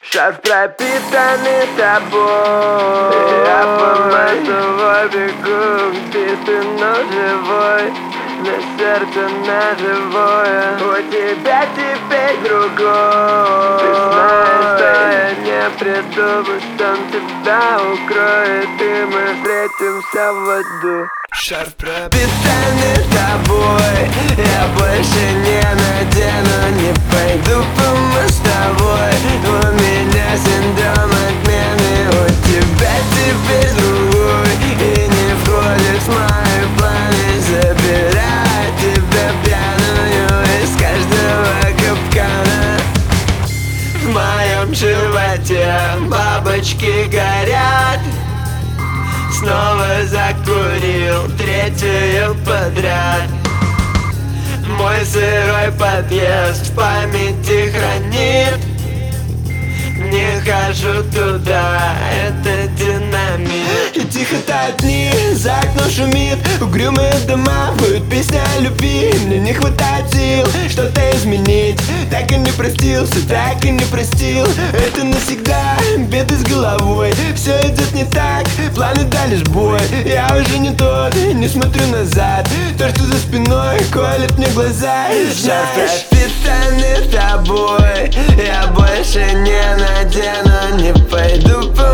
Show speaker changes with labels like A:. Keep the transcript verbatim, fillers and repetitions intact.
A: Шарф пропитанный тобой, я по мостовой бегу, битый, но живой, на сердце ножевое. У тебя теперь другой. Ты знаешь, что я не приду, пусть он тебя укроет, и мы встретимся в аду. Шарф пропитанный тобой, я больше не надену, не пойду по мостовой. У меня синдром отмены, у тебя теперь другой, и не входит в мои планы забирать тебя пьяную из каждого капкана. В моем животе бабочки горят. Снова закурил третью подряд. Мой сырой подъезд в памяти хранит. Не хожу туда, это динамит. И тихо тают дни, за окном шумит. Угрюмые дома, поют песня о любви. Мне не хватает сил что-то изменить. Так и не простился, так и не простил. Это навсегда, беды с головой. Все идет не так, планы дали сбой. Я уже не тот, не смотрю назад. То, что за спиной колет мне глаза. И знаешь, пропитанный тобой, я больше не надену, не пойду по